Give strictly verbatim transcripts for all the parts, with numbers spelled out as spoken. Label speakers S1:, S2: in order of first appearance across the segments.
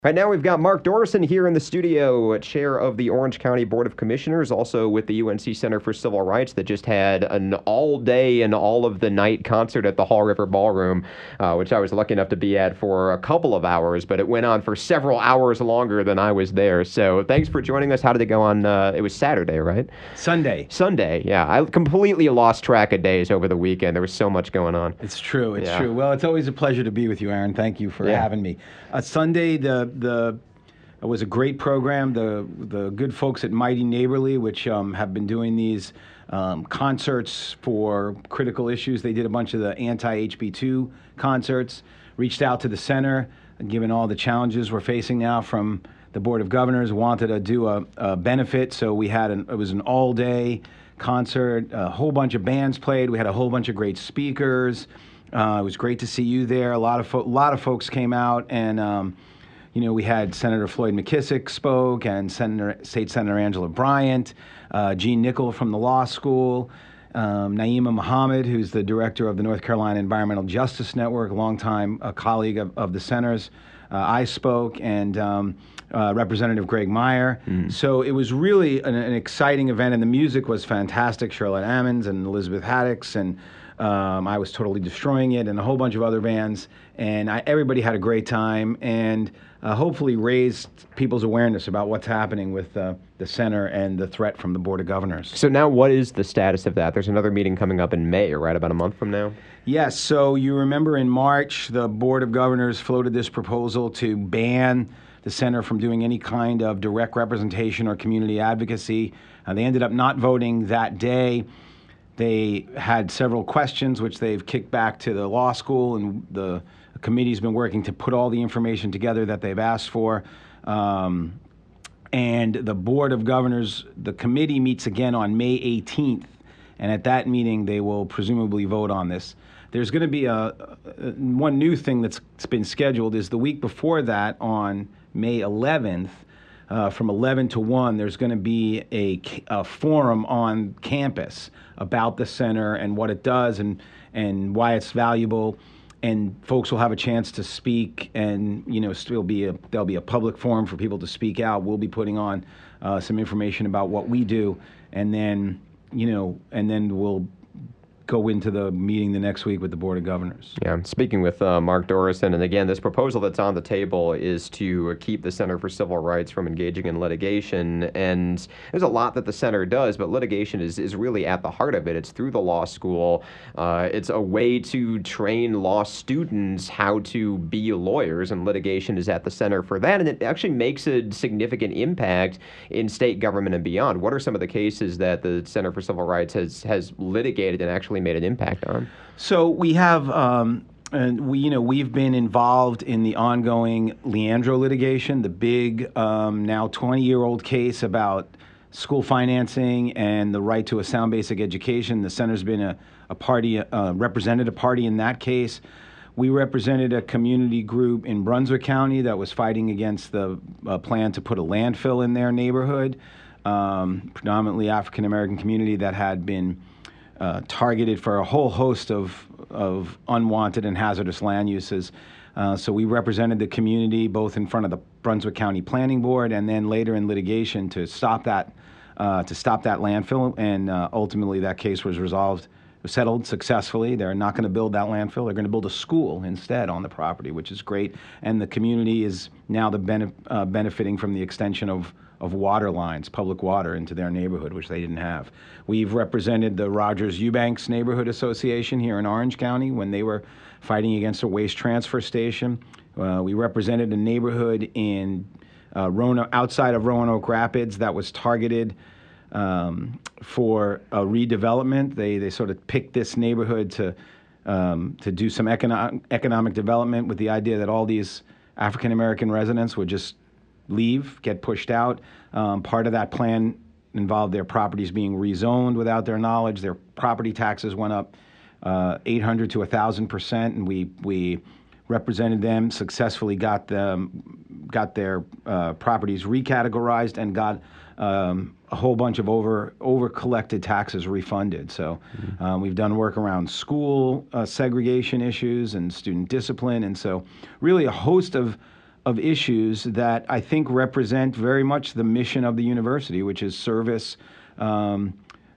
S1: Right now, we've got Mark Dorison here in the studio, chair of the Orange County Board of Commissioners, also with the U N C Center for Civil Rights, that just had an all-day and all-of-the-night concert at the Haw River Ballroom, uh, which I was lucky enough to be at for a couple of hours, but it went on for several hours longer than I was there. So thanks for joining us. How did it go on? Uh, it was Saturday, right?
S2: Sunday.
S1: Sunday, yeah. I completely lost track of days over the weekend. There was so much going on.
S2: It's true. It's
S1: Yeah.
S2: true. Well, it's always a pleasure to be with you, Aaron. Thank you for
S1: Yeah.
S2: having me. Uh, Sunday, the the it was a great program. The the good folks at Mighty Neighborly, which um, have been doing these um, concerts for critical issues, they did a bunch of the anti-H B two concerts. Reached out to the center, given all the challenges we're facing now from the Board of Governors, wanted to do a, a benefit, so we had an it was an all-day concert. A whole bunch of bands played. We had a whole bunch of great speakers. Uh, it was great to see you there. A lot of fo- lot of folks came out, and um, you know, we had Senator Floyd McKissick spoke, and Senator State Senator Angela Bryant, uh, Gene Nickel from the law school, um, Naima Muhammad, who's the director of the North Carolina Environmental Justice Network, a longtime uh, colleague of, of the center's. Uh, I spoke, and um, uh, Representative Greg Meyer. Mm. So it was really an, an exciting event, and the music was fantastic. Charlotte Ammons and Elizabeth Haddix, and um, I Was Totally Destroying It, and a whole bunch of other bands. And I, everybody had a great time, and uh, hopefully raised people's awareness about what's happening with uh, the center and the threat from the Board of Governors.
S1: So now what is the status of that? There's another meeting coming up in May, right, about a month from now?
S2: Yes, so you remember in March, the Board of Governors floated this proposal to ban the center from doing any kind of direct representation or community advocacy. Uh, they ended up not voting that day. They had several questions, which they've kicked back to the law school, and the committee's been working to put all the information together that they've asked for. Um, and the Board of Governors, the committee meets again on May eighteenth, and at that meeting, they will presumably vote on this. There's going to be a, a one new thing that's been scheduled is the week before that, on May eleventh, uh, from eleven to one, there's going to be a, a forum on campus about the center and what it does and and why it's valuable. And folks will have a chance to speak, and you know, still be a there'll be a public forum for people to speak out. We'll be putting on uh, some information about what we do, and then you know, and then we'll go into the meeting the next week with the Board of Governors.
S1: Yeah, I'm speaking with uh, Mark Dorison, and again, this proposal that's on the table is to keep the Center for Civil Rights from engaging in litigation, and there's a lot that the center does, but litigation is, is really at the heart of it. It's through the law school. Uh, it's a way to train law students how to be lawyers, and litigation is at the center for that, and it actually makes a significant impact in state government and beyond. What are some of the cases that the Center for Civil Rights has, has litigated and actually made an impact on?
S2: So we have, um, and we, you know, we've been involved in the ongoing Leandro litigation, the big, um, now twenty-year-old case about school financing and the right to a sound basic education. The center's been a, a party, uh, represented a party in that case. We represented a community group in Brunswick County that was fighting against the uh, plan to put a landfill in their neighborhood, um, predominantly African American community that had been Uh, targeted for a whole host of, of unwanted and hazardous land uses. Uh, so we represented the community both in front of the Brunswick County Planning Board and then later in litigation to stop that uh, to stop that landfill. And uh, ultimately, that case was resolved, settled successfully. They're not going to build that landfill. They're going to build a school instead on the property, which is great. And the community is now the bene- uh, benefiting from the extension of of water lines, public water, into their neighborhood, which they didn't have. We've represented the Rogers Eubanks Neighborhood Association here in Orange County when they were fighting against a waste transfer station. Uh, we represented a neighborhood in uh, Roanoke, outside of Roanoke Rapids, that was targeted um, for a redevelopment. They they sort of picked this neighborhood to um, to do some economic economic development with the idea that all these African American residents would just leave, get pushed out. Um, part of that plan involved their properties being rezoned without their knowledge. Their property taxes went up uh, eight hundred to one thousand percent, and we we represented them, successfully got them, got their uh, properties recategorized, and got um, a whole bunch of over over collected taxes refunded. So mm-hmm. um, we've done work around school uh, segregation issues and student discipline, and so really a host of of issues that I think represent very much the mission of the university, which is service um,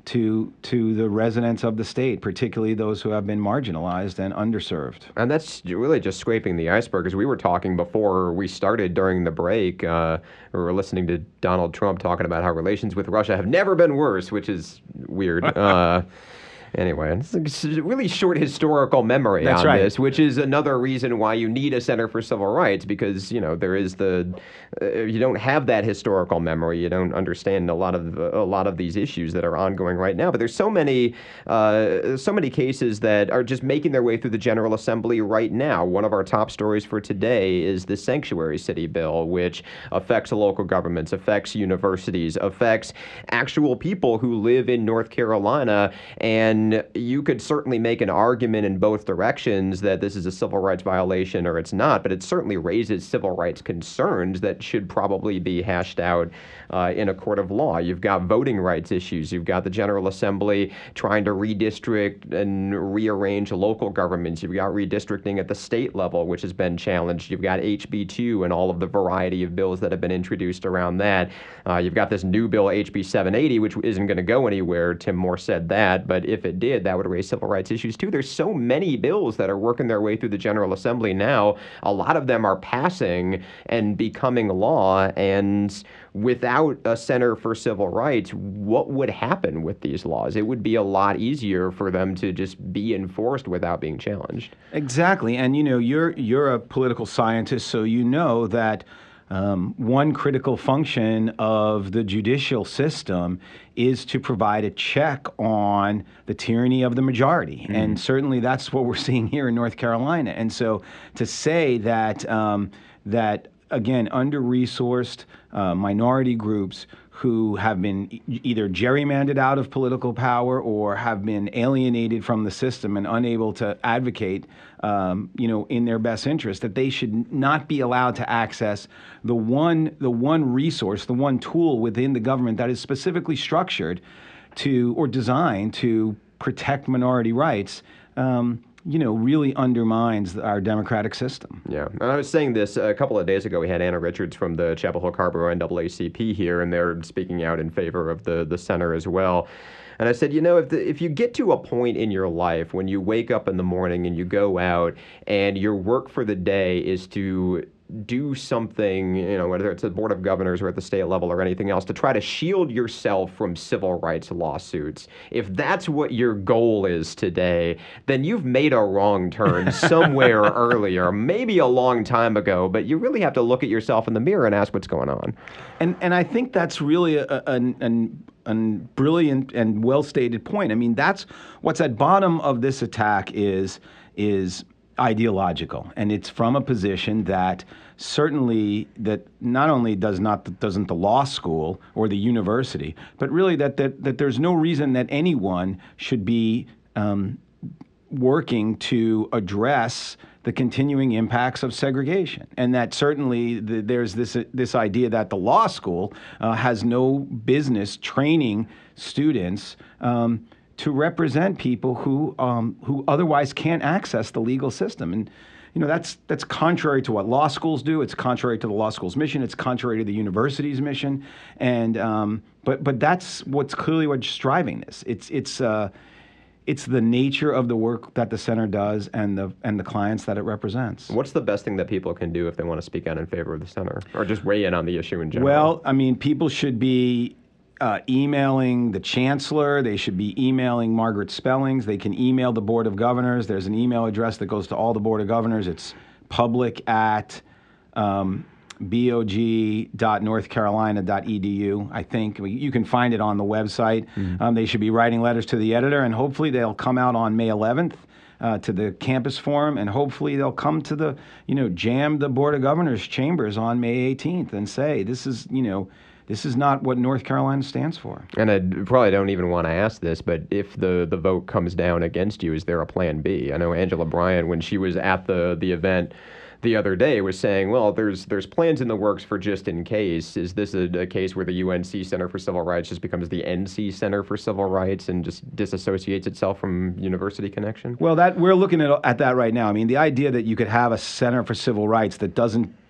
S2: to to the residents of the state, particularly those who have been marginalized and underserved.
S1: And that's really just scraping the iceberg. As we were talking before we started during the break, uh, we were listening to Donald Trump talking about how relations with Russia have never been worse, which is weird. uh, Anyway, it's a really short historical memory
S2: That's
S1: on
S2: right.
S1: this, which is another reason why you need a Center for Civil Rights, because, you know, there is the, uh, you don't have that historical memory. You don't understand a lot of a lot of these issues that are ongoing right now. But there's so many, uh, so many cases that are just making their way through the General Assembly right now. One of our top stories for today is the Sanctuary City bill, which affects local governments, affects universities, affects actual people who live in North Carolina. And you could certainly make an argument in both directions that this is a civil rights violation or it's not, but it certainly raises civil rights concerns that should probably be hashed out uh, in a court of law. You've got voting rights issues. You've got the General Assembly trying to redistrict and rearrange local governments. You've got redistricting at the state level, which has been challenged. You've got H B two and all of the variety of bills that have been introduced around that. Uh, you've got this new bill, H B seven eighty, which isn't going to go anywhere. Tim Moore said that, but if it did, that would raise civil rights issues too. There's so many bills that are working their way through the General Assembly now. A lot of them are passing and becoming law, and without a Center for Civil Rights, what would happen with these laws? It would be a lot easier for them to just be enforced without being challenged.
S2: Exactly, and you know, you're you're a political scientist, so you know that Um, one critical function of the judicial system is to provide a check on the tyranny of the majority. Mm. And certainly that's what we're seeing here in North Carolina. And so to say that, um, that again, under-resourced uh, minority groups who have been e- either gerrymandered out of political power or have been alienated from the system and unable to advocate, um, you know, in their best interest, that they should not be allowed to access the one, the one resource, the one tool within the government that is specifically structured to or designed to protect minority rights. Um, you know, really undermines our democratic system.
S1: Yeah, and I was saying this a couple of days ago. We had Anna Richards from the Chapel Hill Carrboro N double A C P here, and they're speaking out in favor of the, the center as well. And I said, you know, if the, if you get to a point in your life when you wake up in the morning and you go out and your work for the day is to do something, you know, whether it's the Board of Governors or at the state level or anything else, to try to shield yourself from civil rights lawsuits. If that's what your goal is today, then you've made a wrong turn somewhere earlier, maybe a long time ago, but you really have to look at yourself in the mirror and ask what's going on.
S2: And and I think that's really a, a, an, an, an brilliant and well-stated point. I mean, that's what's at bottom of this attack is is ideological, and it's from a position that certainly that not only does not doesn't the law school or the university, but really that that, that there's no reason that anyone should be um, working to address the continuing impacts of segregation, and that certainly the, there's this uh, this idea that the law school uh, has no business training students Um, to represent people who um, who otherwise can't access the legal system. And you know, that's that's contrary to what law schools do. It's contrary to the law school's mission. It's contrary to the university's mission. And um, but but that's what's clearly what's driving this. It's it's uh, it's the nature of the work that the center does and the and the clients that it represents.
S1: What's the best thing that people can do if they want to speak out in favor of the center, or just weigh in on the issue in general?
S2: Well, I mean, people should be Uh, emailing the chancellor. They should be emailing Margaret Spellings. They can email the Board of Governors. There's an email address that goes to all the Board of Governors. It's public at um, b o g dot north carolina dot e d u. I think you can find it on the website. Mm-hmm. Um, they should be writing letters to the editor, and hopefully they'll come out on May eleventh uh, to the campus forum, and hopefully they'll come to the, you know, jam the Board of Governors chambers on May eighteenth and say, this is, you know, this is not what North Carolina stands for.
S1: And I probably don't even want to ask this, but if the, the vote comes down against you, is there a plan B? I know Angela Bryant, when she was at the, the event the other day, was saying, well, there's there's plans in the works for just in case. Is this a, a case where the U N C Center for Civil Rights just becomes the N C Center for Civil Rights and just disassociates itself from university connection?
S2: Well, that we're looking at, at that right now. I mean, the idea that you could have a Center for Civil Rights that doesn't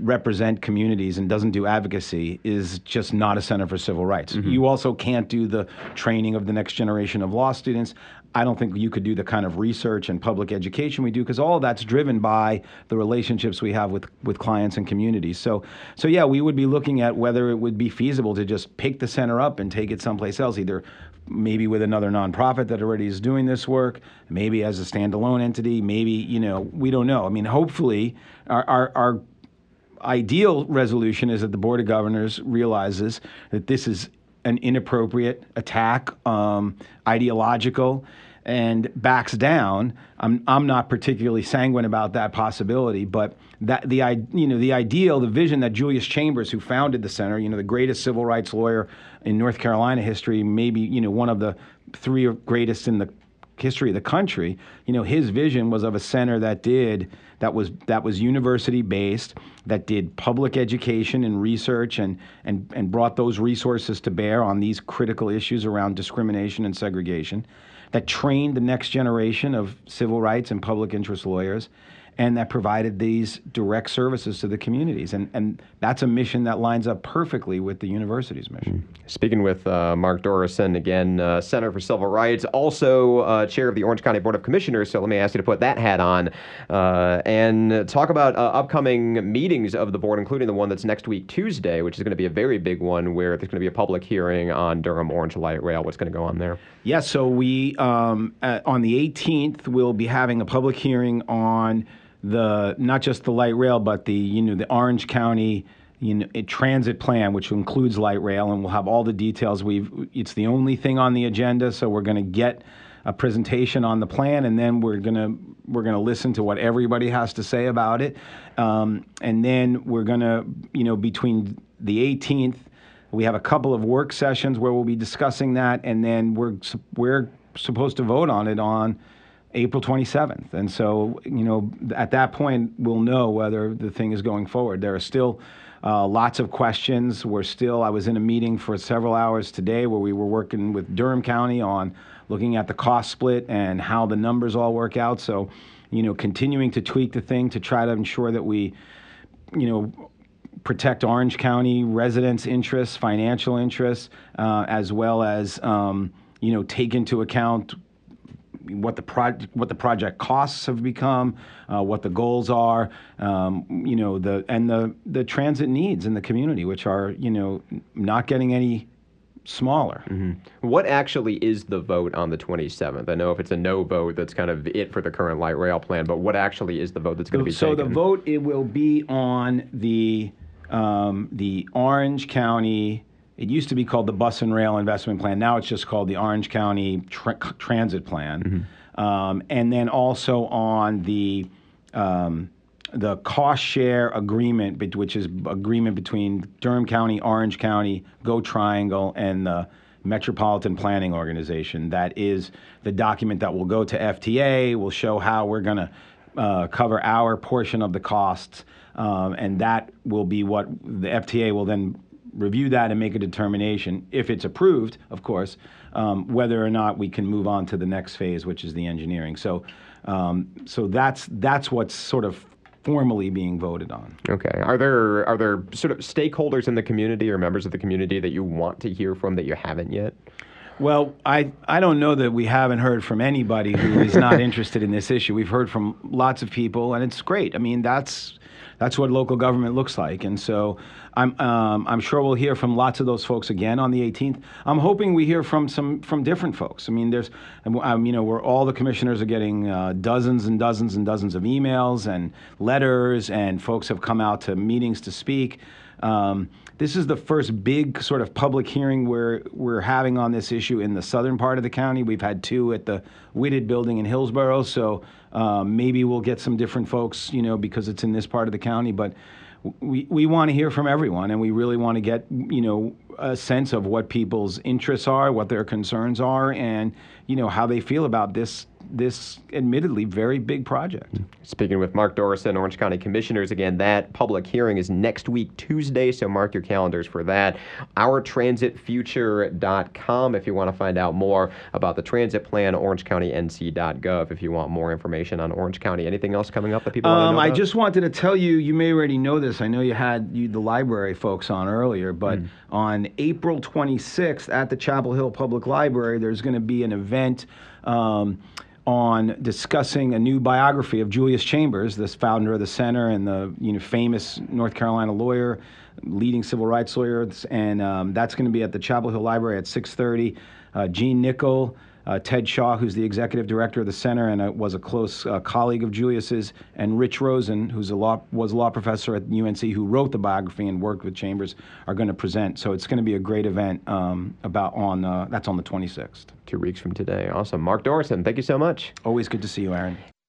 S2: represent communities and doesn't do advocacy is just not a center for civil rights. Mm-hmm. You also can't do the training of the next generation of law students. I don't think you could do the kind of research and public education we do, because all of that's driven by the relationships we have with, with clients and communities. So, so yeah, we would be looking at whether it would be feasible to just pick the center up and take it someplace else, either maybe with another nonprofit that already is doing this work, maybe as a standalone entity, maybe, you know, we don't know. I mean, hopefully our, our, our ideal resolution is that the Board of Governors realizes that this is an inappropriate attack, um, ideological, and backs down. I'm I'm not particularly sanguine about that possibility, but that the you know the ideal, the vision that Julius Chambers, who founded the center, you know, the greatest civil rights lawyer in North Carolina history, maybe you know one of the three greatest in the history of the country, you know, his vision was of a center that did that was that was university based, that did public education and research and and and brought those resources to bear on these critical issues around discrimination and segregation, that trained the next generation of civil rights and public interest lawyers, and that provided these direct services to the communities. And, and that's a mission that lines up perfectly with the university's mission.
S1: Speaking with uh, Mark Dorison, again, uh, Center for Civil Rights, also uh, chair of the Orange County Board of Commissioners, so let me ask you to put that hat on uh, and talk about uh, upcoming meetings of the board, including the one that's next week, Tuesday, which is going to be a very big one, where there's going to be a public hearing on Durham Orange Light Rail. What's going to go on there?
S2: Yeah, so we, um, uh, on the eighteenth, we'll be having a public hearing on the not just the light rail, but the you know the Orange County you know transit plan, which includes light rail, and we'll have all the details. We've it's the only thing on the agenda, so we're going to get a presentation on the plan, and then we're gonna we're gonna listen to what everybody has to say about it, um, and then we're gonna you know between the eighteenth, we have a couple of work sessions where we'll be discussing that, and then we're we're supposed to vote on it on April twenty-seventh. And so, you know, at that point, we'll know whether the thing is going forward. There are still uh, lots of questions. We're still, I was in a meeting for several hours today where we were working with Durham County on looking at the cost split and how the numbers all work out. So, you know, continuing to tweak the thing to try to ensure that we, you know, protect Orange County residents' interests, financial interests, uh, as well as, um, you know, take into account what the project what the project costs have become, uh, what the goals are, um, you know, the and the the transit needs in the community, which are you know not getting any smaller.
S1: Mm-hmm. What actually is the vote on the twenty-seventh? I know if it's a no vote, that's kind of it for the current light rail plan. But what actually is the vote that's going to be
S2: so
S1: taken?
S2: So the vote it will be on the um, the Orange County. It used to be called the Bus and Rail Investment Plan. Now it's just called the Orange County Tra- Transit Plan. Mm-hmm. Um, and then also on the um, the cost share agreement, bet- which is agreement between Durham County, Orange County, Go Triangle, and the Metropolitan Planning Organization. That is the document that will go to F T A, will show how we're going to uh, cover our portion of the costs. Um, and that will be what the F T A will then review that and make a determination, if it's approved, of course, um, whether or not we can move on to the next phase, which is the engineering. So, um, so that's that's what's sort of formally being voted on.
S1: Okay. Are there are there sort of stakeholders in the community or members of the community that you want to hear from that you haven't yet?
S2: Well, I, I don't know that we haven't heard from anybody who is not interested in this issue. We've heard from lots of people, and it's great. I mean, that's that's what local government looks like. And so I'm um, I'm sure we'll hear from lots of those folks again on the eighteenth. I'm hoping we hear from some from different folks. I mean, there's, um, you know, where all the commissioners are getting uh, dozens and dozens and dozens of emails and letters, and folks have come out to meetings to speak. Um, this is the first big sort of public hearing we're, we're having on this issue in the southern part of the county. We've had two at the Whitted Building in Hillsborough, so um, maybe we'll get some different folks, you know, because it's in this part of the county. But we, we want to hear from everyone, and we really want to get, you know, a sense of what people's interests are, what their concerns are, and, you know, how they feel about this this admittedly very big project.
S1: Speaking with Mark Dorison, Orange County Commissioners, again, that public hearing is next week, Tuesday, so mark your calendars for that. our transit future dot com if you want to find out more about the transit plan, orange county n c dot gov if you want more information on Orange County. Anything else coming up that people want to
S2: Um,
S1: know
S2: I
S1: about?
S2: just wanted to tell you, you may already know this. I know you had you, the library folks on earlier, but on April twenty-sixth at the Chapel Hill Public Library, there's going to be an event um, on discussing a new biography of Julius Chambers, this founder of the center and the you know famous North Carolina lawyer, leading civil rights lawyer, and um, that's going to be at the Chapel Hill Library at six thirty. Uh, Gene Nickel, uh, Ted Shaw, who's the executive director of the center and uh, was a close uh, colleague of Julius's, and Rich Rosen, who's a law was a law professor at U N C who wrote the biography and worked with Chambers, are going to present. So it's going to be a great event um, about on uh, that's on the twenty-sixth.
S1: Two weeks from today. Awesome. Mark Dorison, thank you so much.
S2: Always good to see you, Aaron.